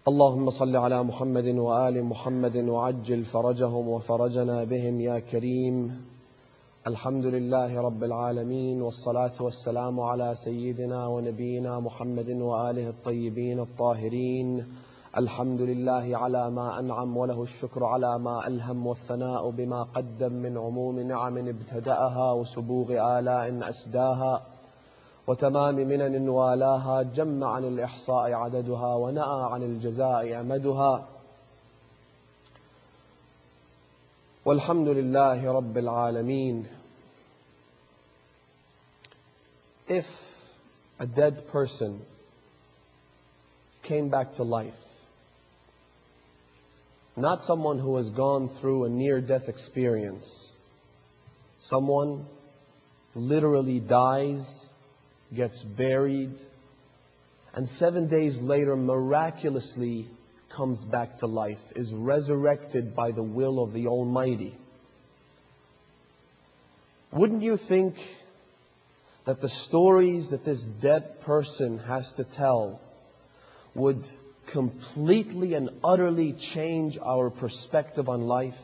اللهم صل على محمد وآل محمد وعجل فرجهم وفرجنا بهم يا كريم. الحمد لله رب العالمين، والصلاة والسلام على سيدنا ونبينا محمد وآله الطيبين الطاهرين. الحمد لله على ما أنعم، وله الشكر على ما ألهم، والثناء بما قدم من عموم نعم ابتدأها، وسبوغ آلاء أسداها، وتمام منن والاها. جم عن الإحصاء عددها، ونأى عن الجزاء أمدها. والحمد لله رب العالمين. If a dead person came back to life, not someone who has gone through a near-death experience, someone literally dies, gets buried, and 7 days later miraculously comes back to life, is resurrected by the will of the Almighty. Wouldn't you think that the stories that this dead person has to tell would completely and utterly change our perspective on life?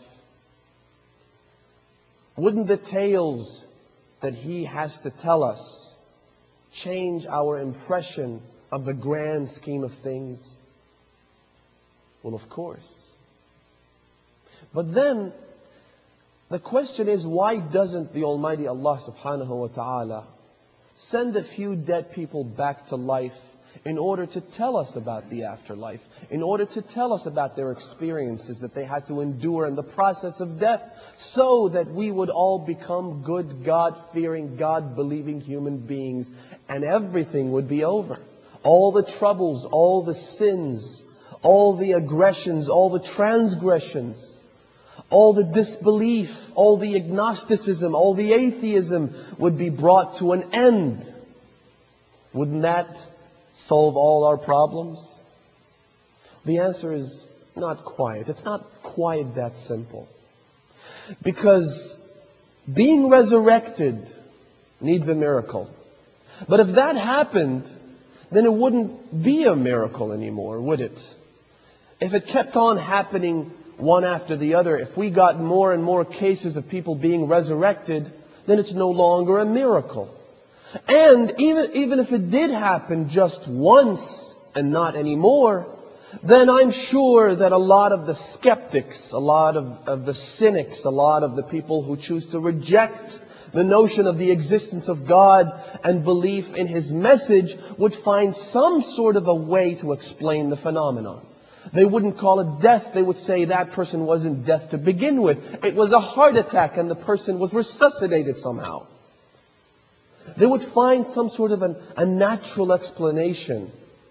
Wouldn't the tales that he has to tell us change our impression of the grand scheme of things? Well, of course. But then, the question is, why doesn't the Almighty Allah subhanahu wa ta'ala send a few dead people back to life in order to tell us about the afterlife, in order to tell us about their experiences that they had to endure in the process of death, so that we would all become good, God-fearing, God-believing human beings, and everything would be over. All the troubles, all the sins, all the aggressions, all the transgressions, all the disbelief, all the agnosticism, all the atheism would be brought to an end. Wouldn't that solve all our problems? The answer is not quite. It's not quite that simple. Because being resurrected needs a miracle. But if that happened, then it wouldn't be a miracle anymore, would it? If it kept on happening one after the other, if we got more and more cases of people being resurrected, then it's no longer a miracle. And even if it did happen just once and not anymore, then I'm sure that a lot of the skeptics, a lot of the cynics, a lot of the people who choose to reject the notion of the existence of God and belief in His message would find some sort of a way to explain the phenomenon. They wouldn't call it death. They would say that person wasn't death to begin with. It was a heart attack and the person was resuscitated somehow. They would find some sort of a natural explanation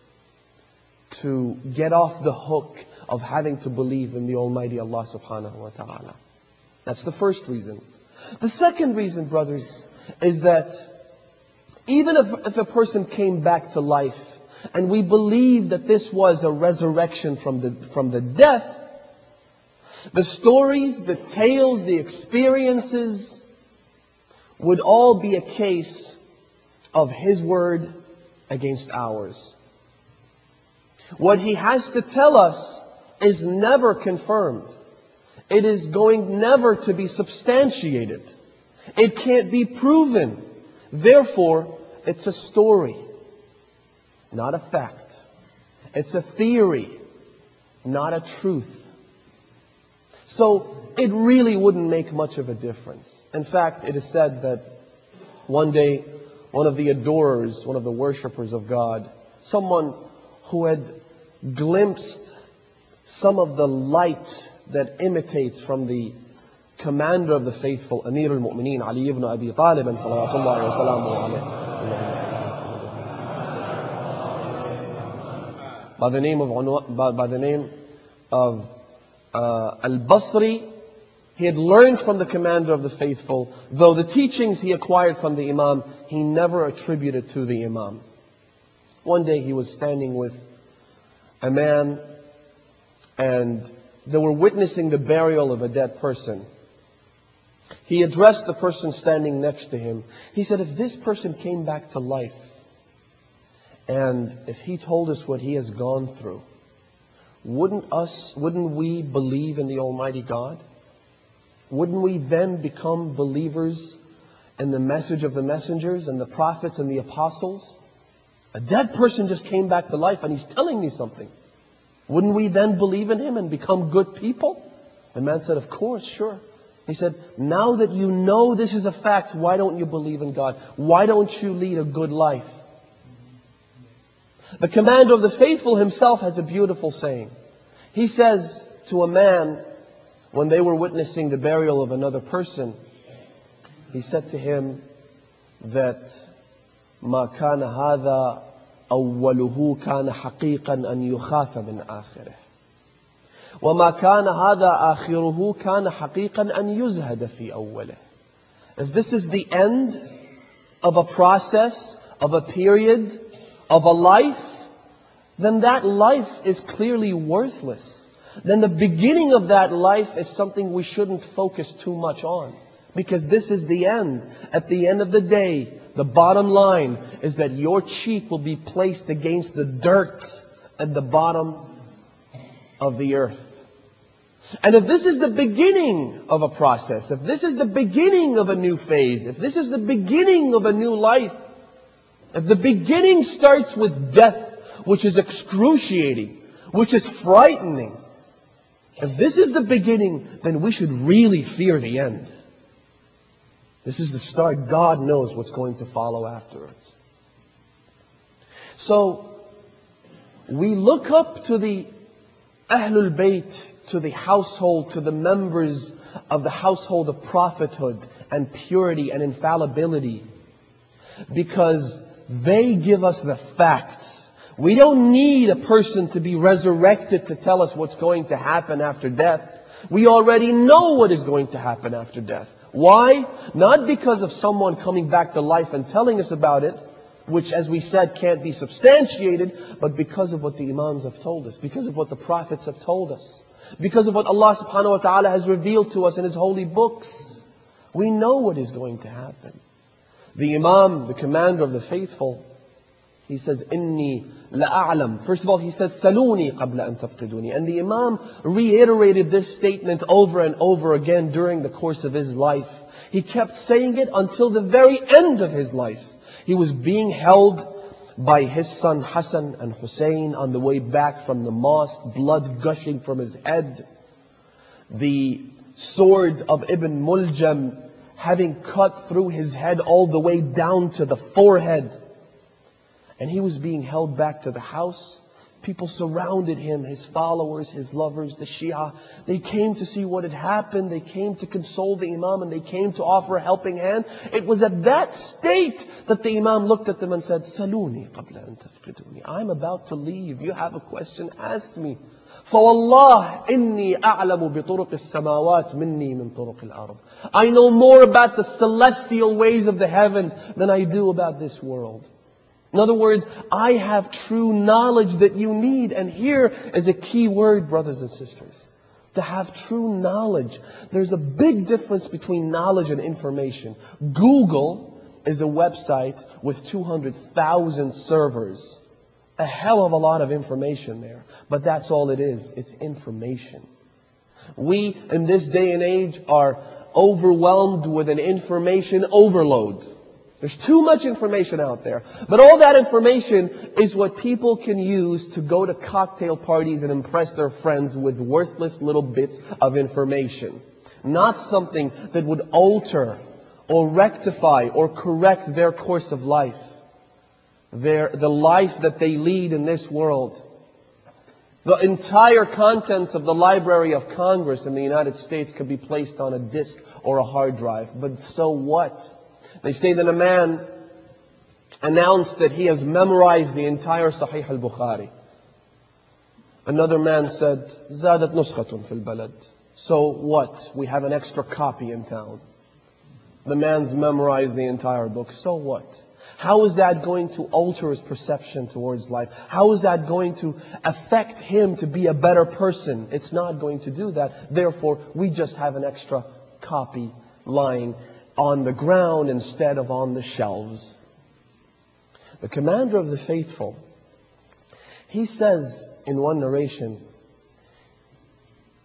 to get off the hook of having to believe in the Almighty Allah subhanahu wa ta'ala. That's the first reason. The second reason, brothers, is that even if a person came back to life and we believe that this was a resurrection from the death, the stories, the tales, the experiences would all be a case of His word against ours. What He has to tell us is never confirmed. It is going never to be substantiated. It can't be proven. Therefore, it's a story, not a fact. It's a theory, not a truth. So it really wouldn't make much of a difference. In fact, it is said that one day, one of the adorers, one of the worshippers of God, someone who had glimpsed some of the light that imitates from the commander of the faithful, Amir al-Mu'mineen, Ali ibn Abi Talib, salawatullahi wa salamu alayhi. By the name of Al-Basri, he had learned from the commander of the faithful, though the teachings he acquired from the Imam, he never attributed to the Imam. One day he was standing with a man, and they were witnessing the burial of a dead person. He addressed the person standing next to him. He said, if this person came back to life, and if he told us what he has gone through, wouldn't we believe in the Almighty God? Wouldn't we then become believers in the message of the messengers and the prophets and the apostles? A dead person just came back to life and he's telling me something. Wouldn't we then believe in him and become good people? The man said, of course, sure. He said, now that you know this is a fact, why don't you believe in God? Why don't you lead a good life? The commander of the faithful himself has a beautiful saying. He says to a man, when they were witnessing the burial of another person, he said to him that ما كان هذا أوله كان حقيقا أن يخاف من آخره وما كان هذا آخره كان حقيقا أن يزهد في أوله. If this is the end of a process, of a period, of a life, then that life is clearly worthless. Then the beginning of that life is something we shouldn't focus too much on. Because this is the end. At the end of the day, the bottom line is that your cheek will be placed against the dirt at the bottom of the earth. And if this is the beginning of a process, if this is the beginning of a new phase, if this is the beginning of a new life, if the beginning starts with death, which is excruciating, which is frightening, if this is the beginning, then we should really fear the end. This is the start. God knows what's going to follow afterwards. So, we look up to the Ahlul Bayt, to the household, to the members of the household of prophethood and purity and infallibility, because they give us the facts. We don't need a person to be resurrected to tell us what's going to happen after death. We already know what is going to happen after death. Why? Not because of someone coming back to life and telling us about it, which, as we said, can't be substantiated, but because of what the Imams have told us, because of what the Prophets have told us, because of what Allah subhanahu wa ta'ala has revealed to us in His holy books. We know what is going to happen. The Imam, the commander of the faithful, he says, Inni la'a'lam. First of all, he says, Saluni qabla an tafqiduni. And the Imam reiterated this statement over and over again during the course of his life. He kept saying it until the very end of his life. He was being held by his son Hassan and Hussein on the way back from the mosque, blood gushing from his head. The sword of Ibn Muljam having cut through his head all the way down to the forehead. And he was being held back to the house. People surrounded him, his followers, his lovers, the Shia. They came to see what had happened. They came to console the Imam and they came to offer a helping hand. It was at that state that the Imam looked at them and said, Saluni qabla an tafqiduni. I'm about to leave. You have a question, ask me. فَوَاللَّهِ إِنِّي أَعْلَمُ بِطُرُقِ السَّمَاوَاتِ مِنِّي مِن طُرُقِ الْأَرْضِ. I know more about the celestial ways of the heavens than I do about this world. In other words, I have true knowledge that you need. And here is a key word, brothers and sisters. To have true knowledge. There's a big difference between knowledge and information. Google is a website with 200,000 servers. A hell of a lot of information there. But that's all it is. It's information. We, in this day and age, are overwhelmed with an information overload. There's too much information out there. But all that information is what people can use to go to cocktail parties and impress their friends with worthless little bits of information. Not something that would alter or rectify or correct their course of life. The life that they lead in this world. The entire contents of the Library of Congress in the United States could be placed on a disk or a hard drive. But so what? They say that a man announced that he has memorized the entire Sahih al-Bukhari. Another man said, زادت نسخة في البلد. So what? We have an extra copy in town. The man's memorized the entire book. So what? How is that going to alter his perception towards life? How is that going to affect him to be a better person? It's not going to do that. Therefore, we just have an extra copy lying on the ground instead of on the shelves. The commander of the faithful, he says in one narration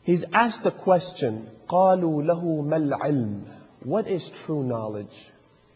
He's asked a question. قَالُوا لَهُ مَا الْعِلْمُ? What is true knowledge?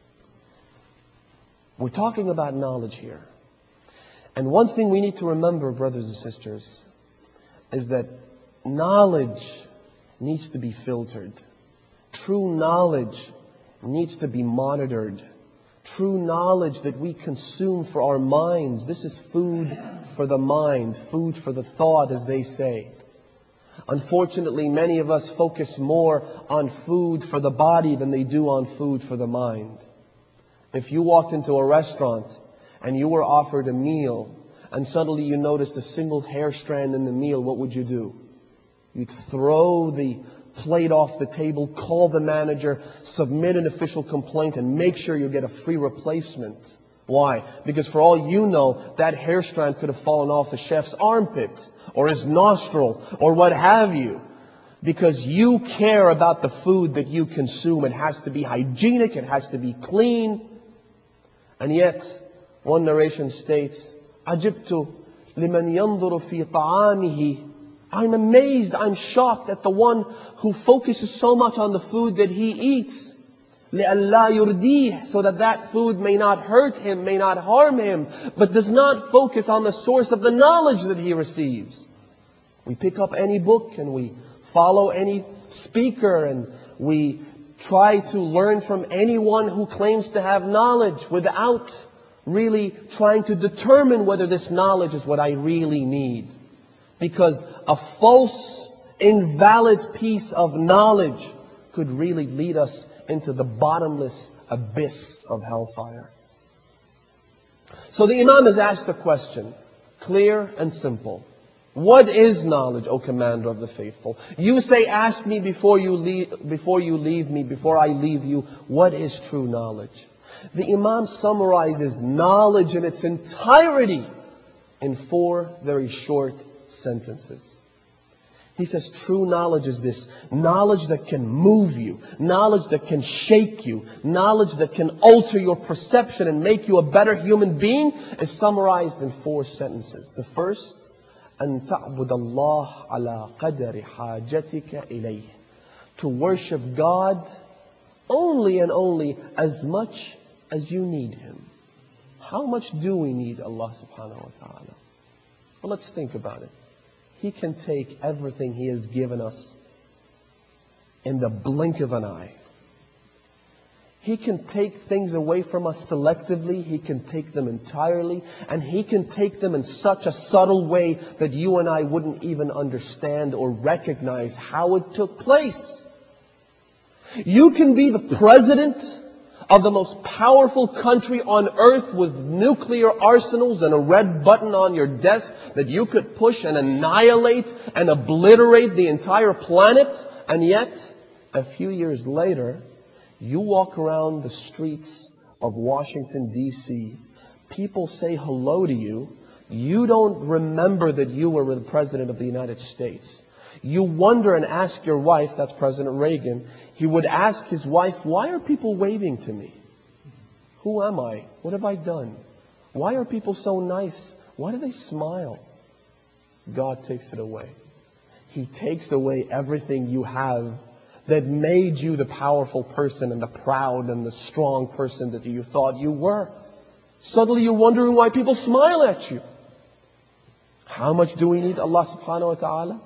We're talking about knowledge here. And one thing we need to remember, brothers and sisters, is that knowledge needs to be filtered. True knowledge needs to be monitored. True knowledge that we consume for our minds. This is food for the mind, food for the thought, as they say. Unfortunately, many of us focus more on food for the body than they do on food for the mind. If you walked into a restaurant and you were offered a meal and suddenly you noticed a single hair strand in the meal, what would you do? You'd throw the plate off the table, call the manager, submit an official complaint, and make sure you get a free replacement. Why? Because for all you know, that hair strand could have fallen off the chef's armpit or his nostril or what have you. Because you care about the food that you consume. It has to be hygienic, it has to be clean. And yet, one narration states, عَجِبْتُ لِمَنْ يَنْظُرُ فِي طَعَامِهِ. I'm amazed, I'm shocked at the one who focuses so much on the food that he eats. لِأَلَّا يُرْدِيهِ, so that that food may not hurt him, may not harm him, but does not focus on the source of the knowledge that he receives. We pick up any book and we follow any speaker and we try to learn from anyone who claims to have knowledge without really trying to determine whether this knowledge is what I really need. Because a false, invalid piece of knowledge could really lead us into the bottomless abyss of hellfire. So the Imam has asked a question, clear and simple. What is knowledge, O Commander of the Faithful? You say, ask me before you leave me, before I leave you, what is true knowledge? The Imam summarizes knowledge in its entirety in 4 very short sentences. He says true knowledge is this: knowledge that can move you, knowledge that can shake you, knowledge that can alter your perception and make you a better human being is summarized in 4 sentences. The first, أن تعبد الله على قدر حاجتك إليه. To worship God only and only as much as you need Him. How much do we need Allah subhanahu wa ta'ala? Well, let's think about it. He can take everything He has given us in the blink of an eye. He can take things away from us selectively. He can take them entirely. And He can take them in such a subtle way that you and I wouldn't even understand or recognize how it took place. You can be the president of the most powerful country on earth with nuclear arsenals and a red button on your desk that you could push and annihilate and obliterate the entire planet. And yet, a few years later, you walk around the streets of Washington, D.C. People say hello to you. You don't remember that you were the President of the United States. You wonder and ask your wife, that's President Reagan, he would ask his wife, why are people waving to me? Who am I? What have I done? Why are people so nice? Why do they smile? God takes it away. He takes away everything you have that made you the powerful person and the proud and the strong person that you thought you were. Suddenly you're wondering why people smile at you. How much do we need Allah subhanahu wa ta'ala?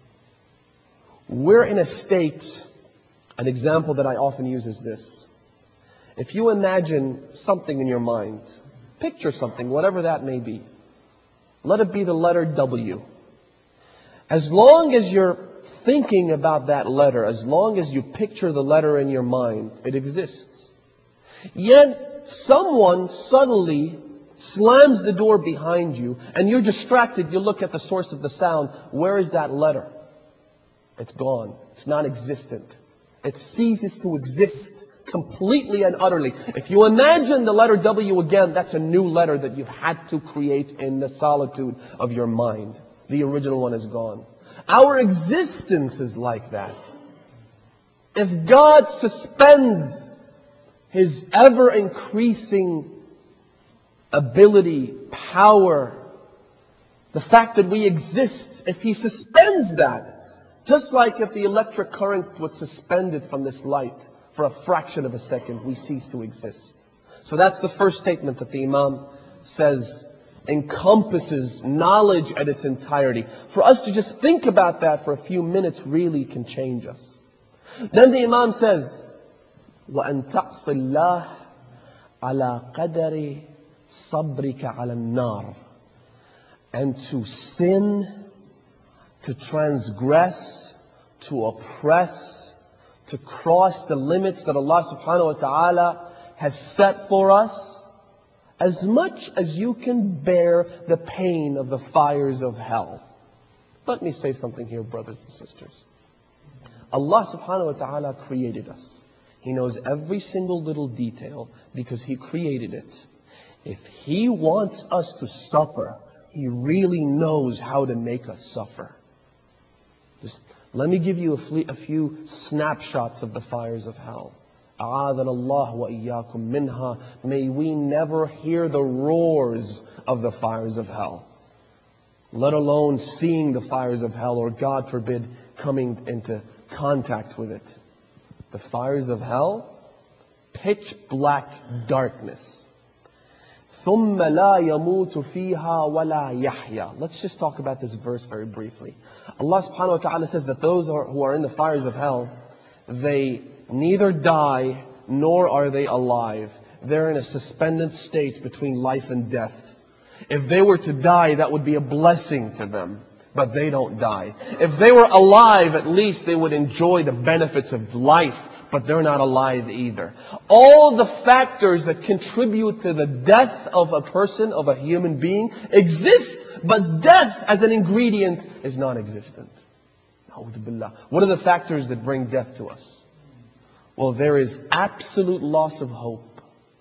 We're in a state, an example that I often use is this. If you imagine something in your mind, picture something, whatever that may be. Let it be the letter W. As long as you're thinking about that letter, as long as you picture the letter in your mind, it exists. Yet someone suddenly slams the door behind you and you're distracted. You look at the source of the sound. Where is that letter? It's gone. It's non-existent. It ceases to exist completely and utterly. If you imagine the letter W again, that's a new letter that you've had to create in the solitude of your mind. The original one is gone. Our existence is like that. If God suspends His ever-increasing ability, power, the fact that we exist, if He suspends that, Just like if the electric current was suspended from this light for a fraction of a second, we cease to exist. So that's the first statement that the Imam says encompasses knowledge at its entirety. For us to just think about that for a few minutes really can change us. Then the Imam says, وَأَن تَعْصِ اللَّهِ عَلَى قَدَرِ صَبْرِكَ عَلَى النَّارِ. And to sin, to transgress, to oppress, to cross the limits that Allah subhanahu wa ta'ala has set for us, as much as you can bear the pain of the fires of hell. Let me say something here, brothers and sisters. Allah subhanahu wa ta'ala created us. He knows every single little detail because He created it. If He wants us to suffer, He really knows how to make us suffer. Just let me give you a few snapshots of the fires of hell. أعاذنا الله وإياكم منها. May we never hear the roars of the fires of hell, let alone seeing the fires of hell, or God forbid, coming into contact with it. The fires of hell, pitch black darkness. ثُمَّ لَا يَمُوتُ فِيهَا وَلَا يَحْيَا. Let's just talk about this verse very briefly. Allah subhanahu wa ta'ala says that those who are in the fires of hell, they neither die nor are they alive. They're in a suspended state between life and death. If they were to die, that would be a blessing to them. But they don't die. If they were alive, at least they would enjoy the benefits of life. But they're not alive either. All the factors that contribute to the death of a person, of a human being, exist. But death as an ingredient is non-existent. What are the factors that bring death to us? Well, there is absolute loss of hope.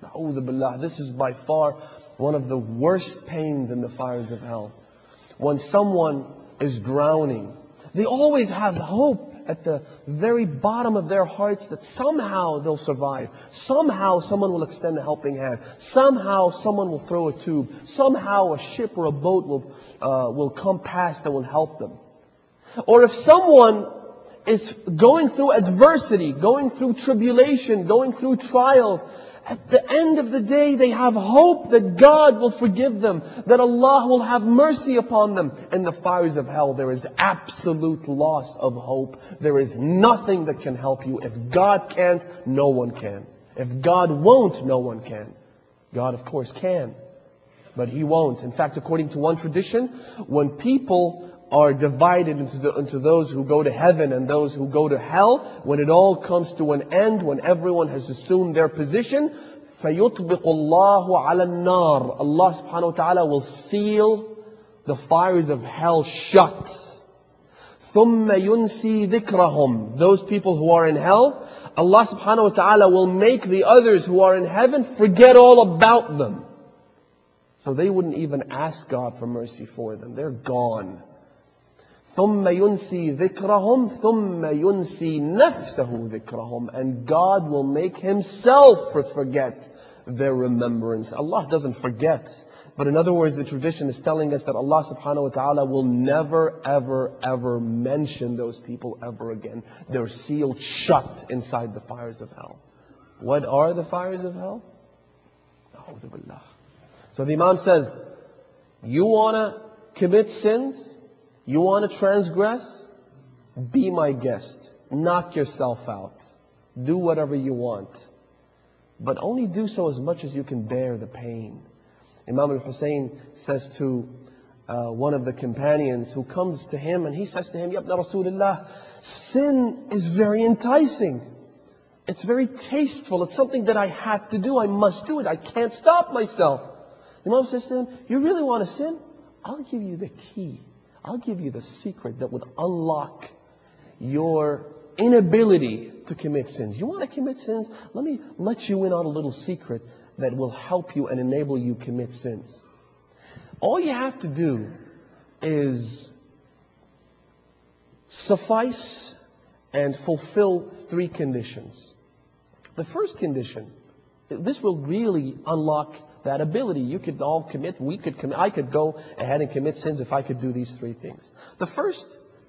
This is by far one of the worst pains in the fires of hell. When someone is drowning, they always have hope at the very bottom of their hearts that somehow they'll survive. Somehow someone will extend a helping hand. Somehow someone will throw a tube. Somehow a ship or a boat will come past and will help them. Or if someone is going through adversity, going through tribulation, going through trials, at the end of the day, they have hope that God will forgive them, that Allah will have mercy upon them. In the fires of hell, there is absolute loss of hope. There is nothing that can help you. If God can't, no one can. If God won't, no one can. God, of course, can, but He won't. In fact, according to one tradition, when people are divided into those who go to heaven and those who go to hell, when it all comes to an end, when everyone has assumed their position, فَيُطْبِقُ اللَّهُ عَلَى النَّارِ. Allah subhanahu wa ta'ala will seal the fires of hell shut. ثُمَّ يُنْسِي ذِكْرَهُمْ. Those people who are in hell, Allah subhanahu wa ta'ala will make the others who are in heaven forget all about them. So they wouldn't even ask God for mercy for them. They're gone. ثُمَّ يُنْسِي ذِكْرَهُمْ ثُمَّ يُنْسِي نَفْسَهُ ذِكْرَهُمْ. And God will make Himself forget their remembrance. Allah doesn't forget. But in other words, the tradition is telling us that Allah subhanahu wa ta'ala will never, ever, ever mention those people ever again. They're sealed shut inside the fires of hell. What are the fires of hell? A'udhu billah. So the Imam says, you want to commit sins? You want to transgress? Be my guest. Knock yourself out. Do whatever you want. But only do so as much as you can bear the pain. Imam al-Hussein says to one of the companions who comes to him, and he says to him, Ya ibn Rasulullah, sin is very enticing. It's very tasteful. It's something that I have to do. I must do it. I can't stop myself. The Imam says to him, you really want to sin? I'll give you the key. I'll give you the secret that would unlock your inability to commit sins. You want to commit sins? Let me let you in on a little secret that will help you and enable you commit sins. All you have to do is suffice and fulfill 3 conditions. The first condition, this will really unlock that ability. You could all commit, we could commit, I could go ahead and commit sins if I could do these 3 things. The first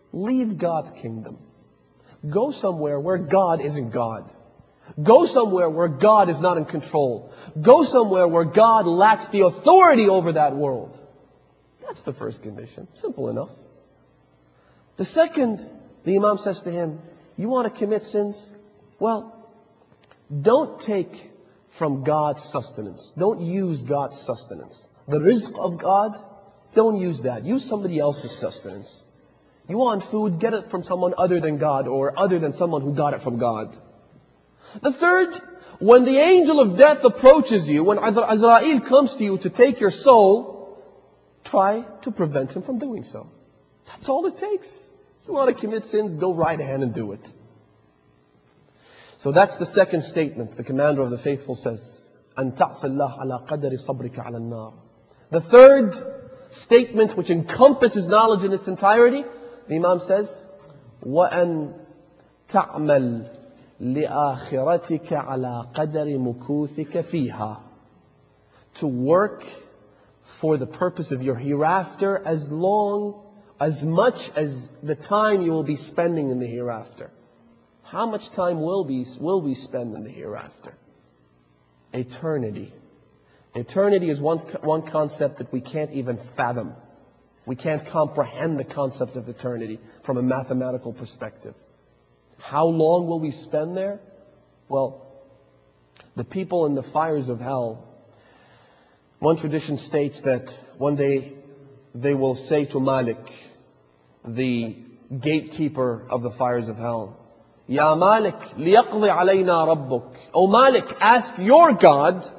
Leave God's kingdom. Go somewhere where God isn't God. Go somewhere where God is not in control. Go somewhere where God lacks the authority over that world. That's the first condition. Simple enough. The second, the Imam says to him, you want to commit sins? Well, don't take from God's sustenance. Don't use God's sustenance. The rizq of God, don't use that. Use somebody else's sustenance. You want food, get it from someone other than God or other than someone who got it from God. The third, when the angel of death approaches you, when Azrael comes to you to take your soul, try to prevent him from doing so. That's all it takes. You want to commit sins, go right ahead and do it. So that's the second statement. The commander of the faithful says, أَن تَعْصِ اللَّهَ عَلَى قَدَرِ صَبْرِكَ عَلَى النَّارِ. The third statement, which encompasses knowledge in its entirety, the Imam says, وَأَن تَعْمَلْ لِآخِرَتِكَ عَلَى قَدَرِ مُكُوثِكَ فِيهَا. To work for the purpose of your hereafter as much as the time you will be spending in the hereafter. How much time will we spend in the hereafter? Eternity. Eternity is one concept that we can't even fathom. We can't comprehend the concept of eternity from a mathematical perspective. How long will we spend there? Well, the people in the fires of hell, one tradition states that one day they will say to Malik, the gatekeeper of the fires of hell, Ya Malik, liyaqdi alayna rabbuk. O Malik, ask your God.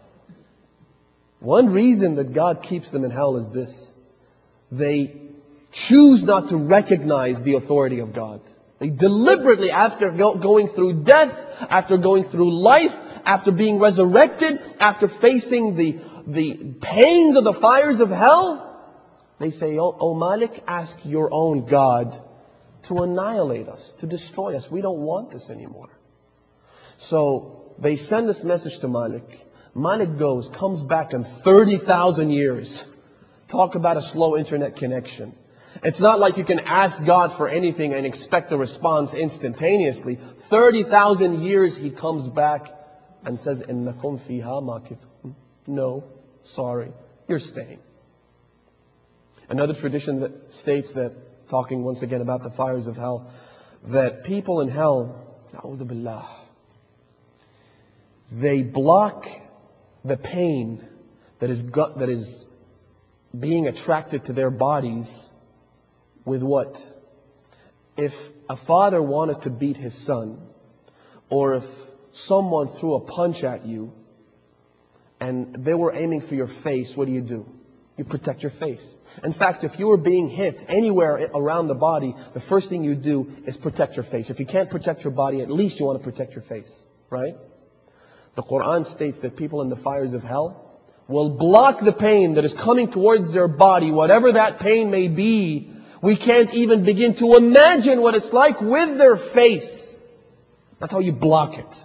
One reason that God keeps them in hell is this. They choose not to recognize the authority of God. They deliberately, after going through death, after going through life, after being resurrected, after facing the pains of the fires of hell, they say, O Malik, ask your own God to annihilate us, to destroy us. We don't want this anymore. So they send this message to Malik. Malik goes, comes back in 30,000 years. Talk about a slow internet connection. It's not like you can ask God for anything and expect a response instantaneously. 30,000 years he comes back and says, إِنَّكُمْ فِيهَا مَاكِثُونَ. No, sorry, you're staying. Another tradition that states that, talking once again about the fires of hell, that people in hell, na'udhu billah, they block the pain that is being attracted to their bodies with what? If a father wanted to beat his son, or if someone threw a punch at you and they were aiming for your face, what do? You protect your face. In fact, if you were being hit anywhere around the body, the first thing you do is protect your face. If you can't protect your body, at least you want to protect your face, right? The Quran states that people in the fires of hell will block the pain that is coming towards their body, whatever that pain may be. We can't even begin to imagine what it's like with their face. That's how you block it.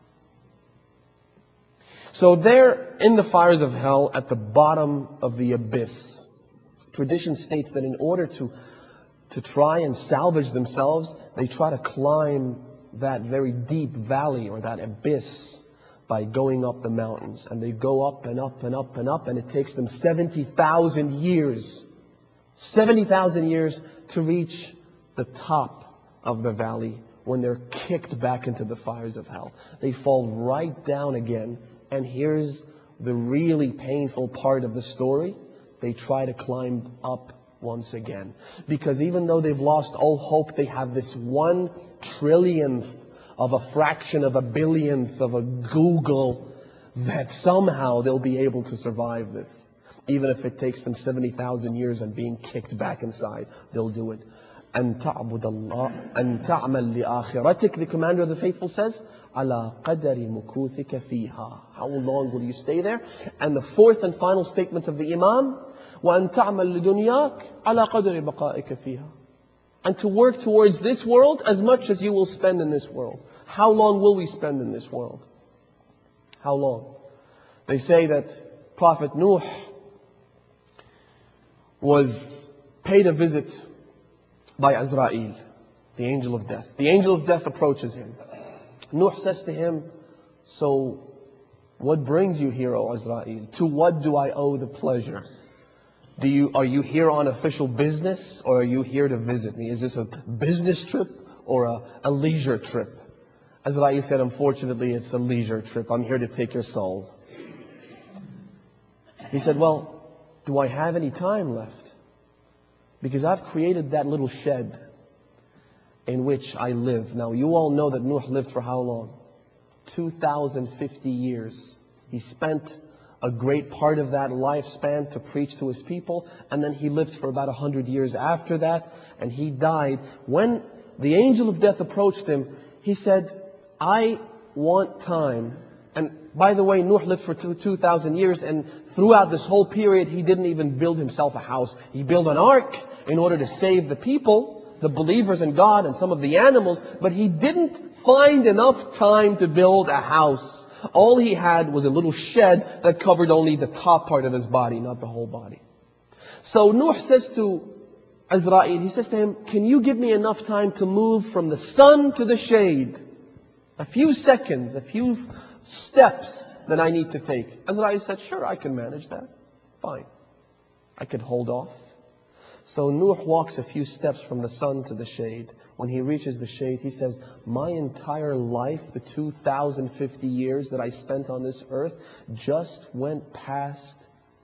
So they're in the fires of hell at the bottom of the abyss. Tradition states that in order to try and salvage themselves, they try to climb that very deep valley or that abyss by going up the mountains. And they go up and up and up and up, and it takes them 70,000 years. 70,000 years to reach the top of the valley when they're kicked back into the fires of hell. They fall right down again. And here's the really painful part of the story. They try to climb up once again. Because even though they've lost all hope, they have this 1/trillionth of a fraction of a billionth of a Google that somehow they'll be able to survive this. Even if it takes them 70,000 years and being kicked back inside, they'll do it. أَن تَعْبُدَ اللَّهَ أَن تَعْمَلْ لِآخِرَتِكَ. The commander of the faithful says, عَلَى قَدَرِ مُكُوثِكَ فِيهَا. How long will you stay there? And the fourth and final statement of the Imam, وَأَن تَعْمَلْ لِدُنْيَاكَ عَلَى قَدَرِ بَقَائِكَ فِيهَا. And to work towards this world as much as you will spend in this world. How long will we spend in this world? How long? They say that Prophet Nuh was paid a visit by Azrael, the angel of death. The angel of death approaches him. Nuh says to him, so what brings you here, O Azrael? To what do I owe the pleasure? Are you here on official business, or are you here to visit me? Is this a business trip or a leisure trip? Azrael said, unfortunately, it's a leisure trip. I'm here to take your soul. He said, well, do I have any time left? Because I've created that little shed in which I live. Now, you all know that Nuh lived for how long? 2,050 years. He spent a great part of that lifespan to preach to his people, and then he lived for about 100 years after that, and he died. When the angel of death approached him, he said, I want time. And by the way, Nuh lived for 2,000 years, and throughout this whole period, he didn't even build himself a house. He built an ark in order to save the people, the believers in God and some of the animals, but he didn't find enough time to build a house. All he had was a little shed that covered only the top part of his body, not the whole body. So Nuh says to Azrael, he says to him, can you give me enough time to move from the sun to the shade? A few seconds, a few steps that I need to take. Azrael said, sure, I can manage that. Fine. I can hold off. So Nuh walks a few steps from the sun to the shade. When he reaches the shade, he says, my entire life, the 2,050 years that I spent on this earth, just went past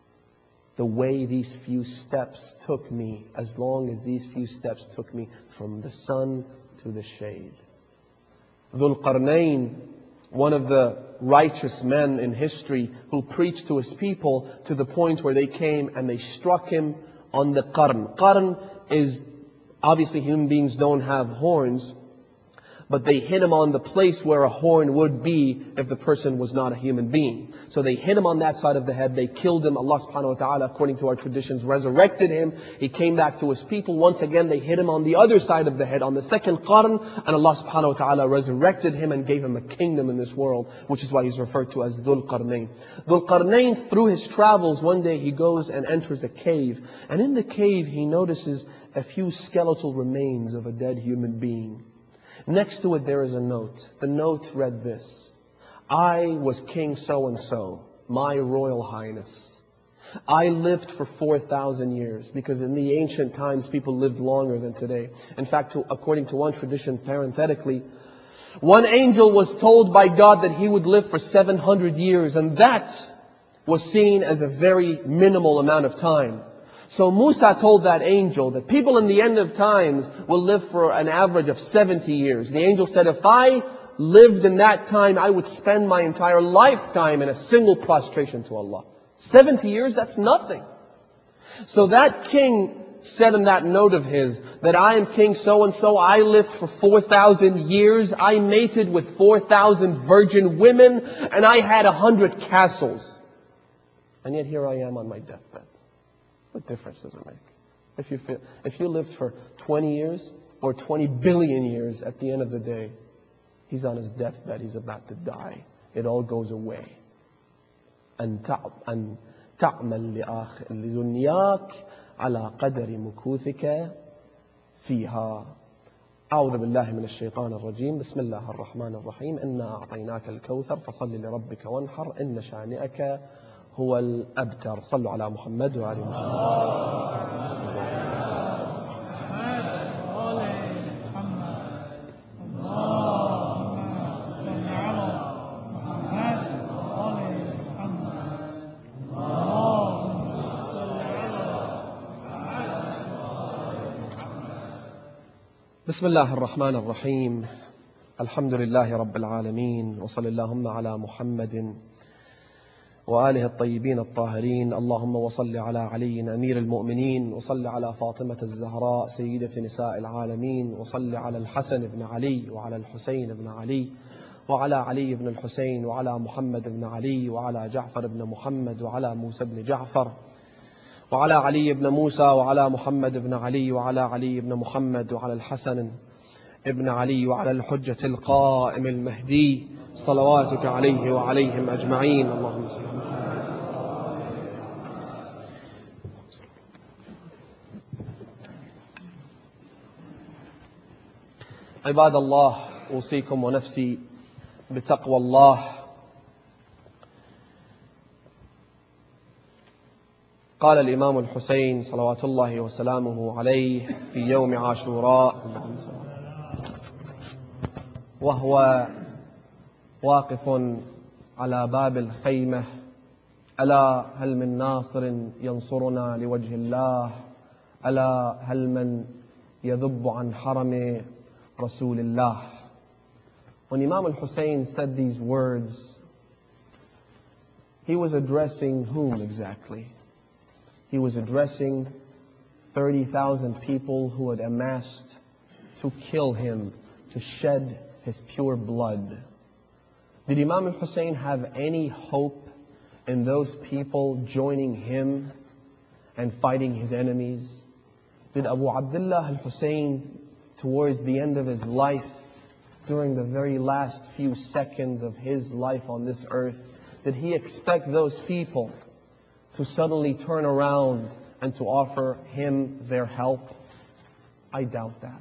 the way these few steps took me, as long as these few steps took me from the sun to the shade. Dhul Qarnayn, one of the righteous men in history who preached to his people to the point where they came and they struck him on the qarn. Qarn is, obviously human beings don't have horns, but they hit him on the place where a horn would be if the person was not a human being. So they hit him on that side of the head. They killed him. Allah subhanahu wa ta'ala, according to our traditions, resurrected him. He came back to his people. Once again, they hit him on the other side of the head, on the second qarn, and Allah subhanahu wa ta'ala resurrected him and gave him a kingdom in this world, which is why he's referred to as Dhul Qarnayn. Dhul Qarnayn, through his travels, one day he goes and enters a cave. And in the cave, he notices a few skeletal remains of a dead human being. Next to it there is a note. The note read this: I was King so-and-so, my Royal Highness. I lived for 4,000 years, because in the ancient times people lived longer than today. In fact, according to one tradition, parenthetically, one angel was told by God that he would live for 700 years, and that was seen as a very minimal amount of time. So Musa told that angel that people in the end of times will live for an average of 70 years. The angel said, if I lived in that time, I would spend my entire lifetime in a single prostration to Allah. 70 years, that's nothing. So that king said in that note of his that I am King so-and-so, I lived for 4,000 years, I mated with 4,000 virgin women, and I had 100 castles. And yet here I am on my deathbed. What difference does it make? If you lived for 20 years or 20 billion years, at the end of the day, he's on his deathbed, he's about to die. It all goes away. أن تعمل لدنياك على قدر مكوثك فيها. أعوذ بالله من الشيطان الرجيم. بسم الله الرحمن الرحيم. إنا أعطيناك الكوثر فصل لربك وانحر إن شانئك هو الأبتر. صلوا على محمد وعلى محمد. بسم الله الرحمن الرحيم. الحمد لله رب العالمين، وصل اللهم على محمد وآله الطيبين الطاهرين. اللهم وصل على علي أمير المؤمنين، وصل على فاطمة الزهراء سيدة نساء العالمين، وصل على الحسن بن علي وعلى الحسين بن علي وعلى علي بن الحسين وعلى محمد بن علي وعلى جعفر بن محمد وعلى موسى بن جعفر وعلى علي بن موسى وعلى محمد بن علي وعلى علي بن محمد وعلى الحسن ابن علي وعلى الحجة القائم المهدي صلواتك عليه وعليهم أجمعين. اللهم صل على محمد. عباد الله أوصيكم ونفسي بتقوى الله. قال الإمام الحسين صلوات الله وسلامه عليه في يوم عاشوراء وهو واقف على باب الخيمة: ألا هل من ناصر ينصرنا لوجه الله؟ ألا هل من يذب عن حرم رسول الله? When Imam al-Hussein said these words, he was addressing whom exactly? He was addressing 30,000 people who had amassed to kill him, to shed his pure blood. Did Imam al-Hussein have any hope in those people joining him and fighting his enemies? Did Abu Abdullah al-Hussein, towards the end of his life, during the very last few seconds of his life on this earth, did he expect those people to suddenly turn around and to offer him their help? I doubt that.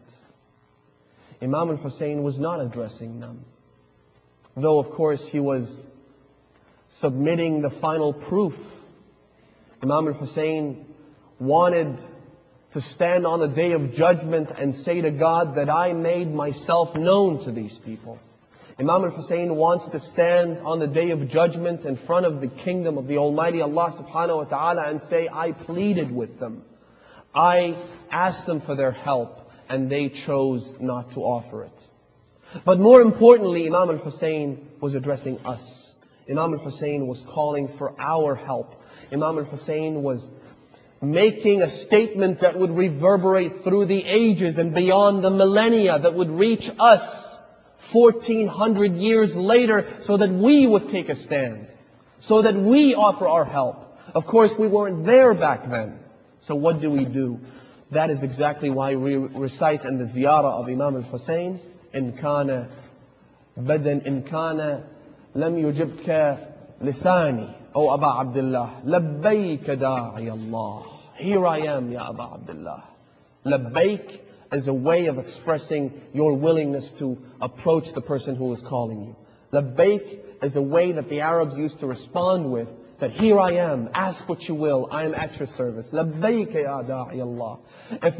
Imam al-Hussein was not addressing them, though of course he was submitting the final proof. Imam al-Hussein wanted to stand on the day of judgment and say to God that I made myself known to these people. Imam al-Hussein wants to stand on the day of judgment in front of the kingdom of the Almighty Allah subhanahu wa ta'ala and say, I pleaded with them. I asked them for their help and they chose not to offer it. But more importantly, Imam al-Hussein was addressing us. Imam al-Hussein was calling for our help. Imam al-Hussein was making a statement that would reverberate through the ages and beyond the millennia, that would reach us 1400 years later, so that we would take a stand, so that we offer our help. Of course, we weren't there back then. So what do? That is exactly why we recite in the ziyarah of Imam al-Hussein, إن كان بدن إن كان لم يجبك لساني أو أبا عبد الله لبيك داعي الله. Here I am, Ya Aba Abdullah. Labbaik is a way of expressing your willingness to approach the person who is calling you. Labbaik is a way that the Arabs used to respond with, that here I am, ask what you will, I am at your service. Labbaik ya da'i Allah. If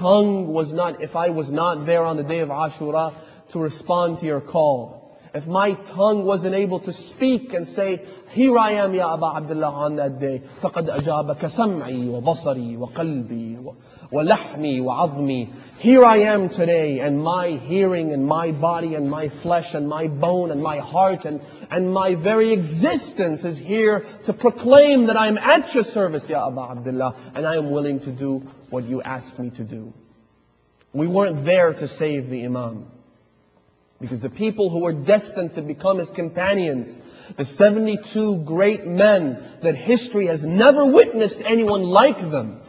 I was not there on the day of Ashura to respond to your call, if my tongue wasn't able to speak and say, here I am, Ya Aba Abdullah, on that day, فَقَدْ أَجَابَكَ سَمْعِي وَبَصَرِي وَقَلْبِي وَلَحْمِي وَعَظْمِي. Here I am today, and my hearing and my body and my flesh and my bone and my heart and my very existence is here to proclaim that I am at your service, Ya Aba Abdullah, and I am willing to do what you ask me to do. We weren't there to save the Imam, because the people who were destined to become his companions, the 72 great men that history has never witnessed anyone like them,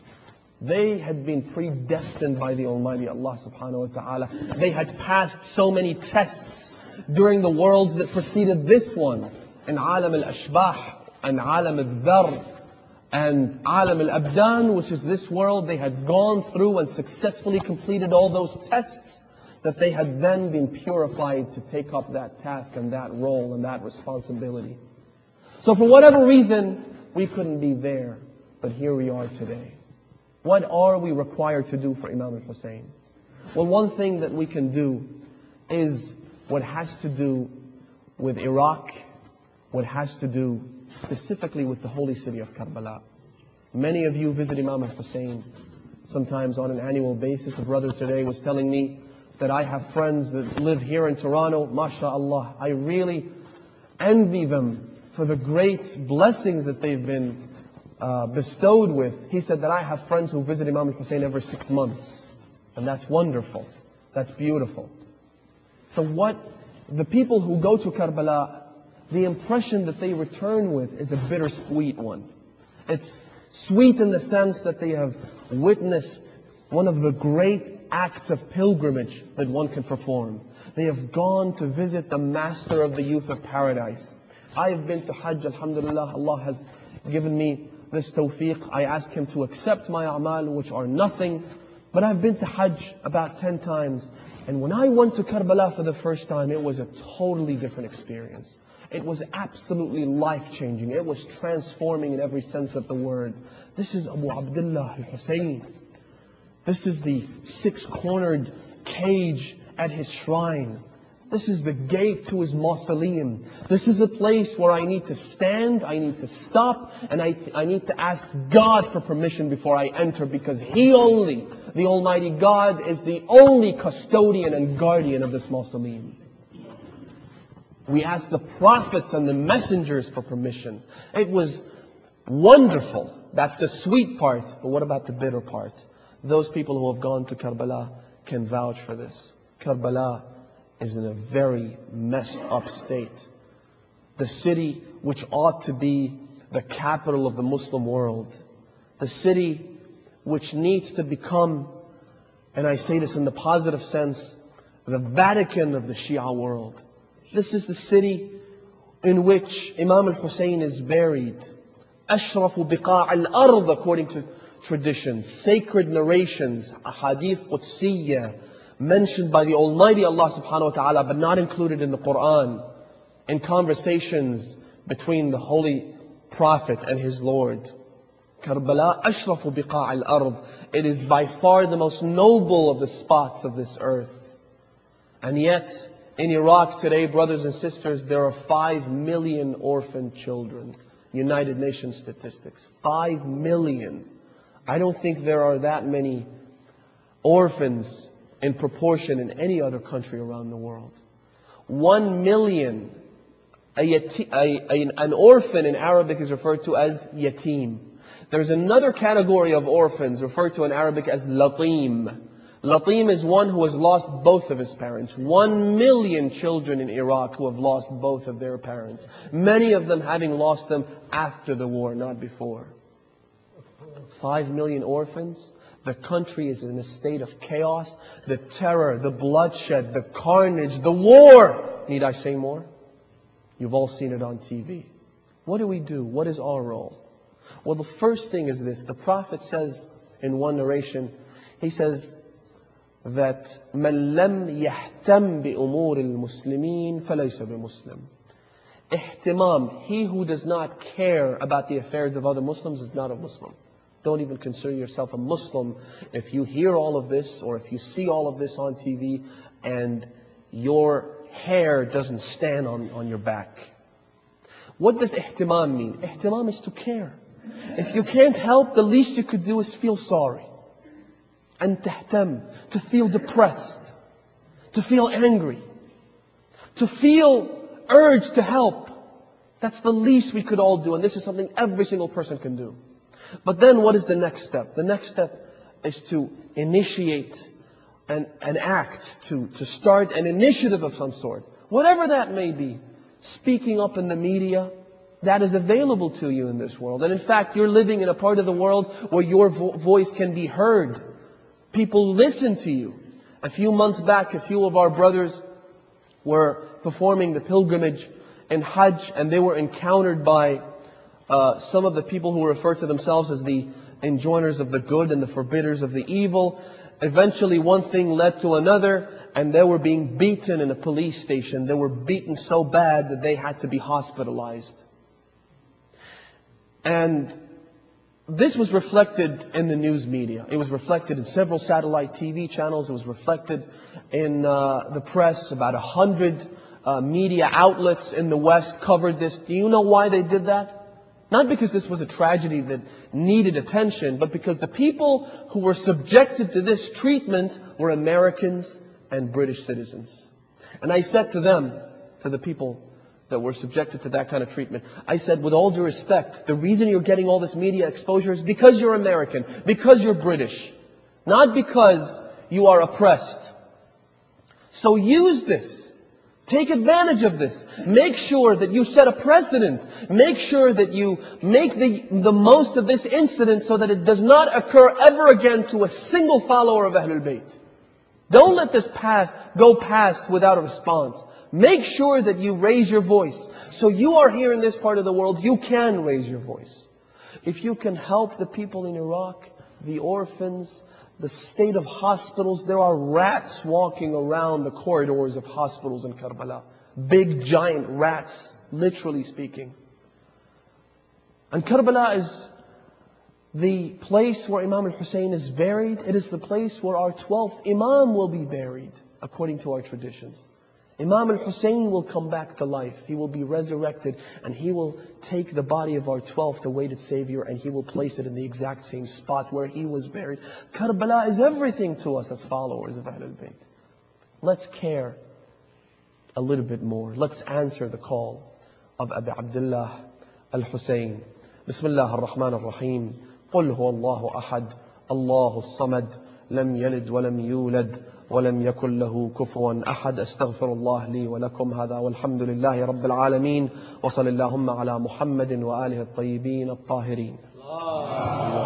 they had been predestined by the Almighty Allah subhanahu wa ta'ala. They had passed so many tests during the worlds that preceded this one, in Alam al-Ashbah, and Alam al-Dhar, and Alam al-Abdan, which is this world. They had gone through and successfully completed all those tests, that they had then been purified to take up that task and that role and that responsibility. So for whatever reason, we couldn't be there, but here we are today. What are we required to do for Imam al-Hussein? Well, one thing that we can do is what has to do with Iraq, what has to do specifically with the holy city of Karbala. Many of you visit Imam al-Hussein sometimes on an annual basis. A brother today was telling me that I have friends that live here in Toronto. MashaAllah, I really envy them for the great blessings that they've been bestowed with. He said that I have friends who visit Imam al-Hussein every 6 months. And that's wonderful. That's beautiful. So the people who go to Karbala, the impression that they return with is a bittersweet one. It's sweet in the sense that they have witnessed one of the great acts of pilgrimage that one can perform. They have gone to visit the master of the youth of paradise. I have been to Hajj, alhamdulillah. Allah has given me this tawfiq. I ask Him to accept my a'mal, which are nothing But I've been to Hajj about 10 times. And when I went to Karbala for the first time, it was a totally different experience. It was absolutely life-changing. It was transforming in every sense of the word. This is Abu Abdullah al-Hussein. This is the six-cornered cage at his shrine. This is the gate to his mausoleum. This is the place where I need to stand, I need to stop, and I need to ask God for permission before I enter, because He only, the Almighty God, is the only custodian and guardian of this mausoleum. We ask the prophets and the messengers for permission. It was wonderful. That's the sweet part. But what about the bitter part? Those people who have gone to Karbala can vouch for this. Karbala is in a very messed up state. The city which ought to be the capital of the Muslim world. The city which needs to become, and I say this in the positive sense, the Vatican of the Shia world. This is the city in which Imam al-Hussein is buried. أشرف بقاع الأرض, according to traditions, sacred narrations, ahadith qudsiyya, mentioned by the Almighty Allah subhanahu wa ta'ala, but not included in the Quran, in conversations between the Holy Prophet and his Lord. Karbala أشرف بقاع الأرض. It is by far the most noble of the spots of this earth. And yet, in Iraq today, brothers and sisters, there are 5 million orphan children. United Nations statistics. 5 million. I don't think there are that many orphans in proportion in any other country around the world. 1 million. An orphan in Arabic is referred to as yatim. There's another category of orphans referred to in Arabic as latim. Latim is one who has lost both of his parents. 1 million children in Iraq who have lost both of their parents. Many of them having lost them after the war, not before. 5 million orphans. The country is in a state of chaos. The terror, the bloodshed, the carnage, the war. Need I say more? You've all seen it on TV. What do we do? What is our role? Well, the first thing is this. The Prophet says in one narration, he says that مَنْ لَمْ يَحْتَمْ بِأُمُورِ الْمُسْلِمِينَ فَلَيْسَ بِمُسْلِمٍ. Ihtimam, he who does not care about the affairs of other Muslims is not a Muslim. Don't even consider yourself a Muslim if you hear all of this or if you see all of this on TV and your hair doesn't stand on your back. What does ihtimam mean? Ihtimam is to care. If you can't help, the least you could do is feel sorry. And tahtam, to feel depressed, to feel angry, to feel urged to help. That's the least we could all do, and this is something every single person can do. But then what is the next step? The next step is to initiate an act, to start an initiative of some sort. Whatever that may be. Speaking up in the media, that is available to you in this world. And in fact, you're living in a part of the world where your voice can be heard. People listen to you. A few months back, a few of our brothers were performing the pilgrimage in Hajj, and they were encountered by some of the people who refer to themselves as the enjoiners of the good and the forbidders of the evil. Eventually, one thing led to another, and they were being beaten in a police station. They were beaten so bad that they had to be hospitalized. And this was reflected in the news media. It was reflected in several satellite TV channels. It was reflected in the press. About 100 media outlets in the West covered this. Do you know why they did that? Not because this was a tragedy that needed attention, but because the people who were subjected to this treatment were Americans and British citizens. And I said to them, to the people that were subjected to that kind of treatment, I said, with all due respect, the reason you're getting all this media exposure is because you're American, because you're British, not because you are oppressed. So use this. Take advantage of this. Make sure that you set a precedent. Make sure that you make the most of this incident so that it does not occur ever again to a single follower of Ahlul Bayt. Don't let this go past without a response. Make sure that you raise your voice. So you are here in this part of the world, you can raise your voice. If you can help the people in Iraq, the orphans, the state of hospitals. There are rats walking around the corridors of hospitals in Karbala. Big giant rats, literally speaking. And Karbala is the place where Imam al-Hussein is buried. It is the place where our 12th Imam will be buried, according to our traditions. Imam al-Hussein will come back to life. He will be resurrected, and he will take the body of our 12th awaited Savior, and he will place it in the exact same spot where he was buried. Karbala is everything to us as followers of Ahlul Bayt. Let's care a little bit more. Let's answer the call of Abu Abdullah al-Hussein. Bismillah ar-Rahman ar-Rahim. قل هو الله أحد الله الصمد لم يلد ولم يولد ولم يكن له كفوا أحد. أستغفر الله لي ولكم هذا والحمد لله رب العالمين وصل اللهم على محمد وآله الطيبين الطاهرين.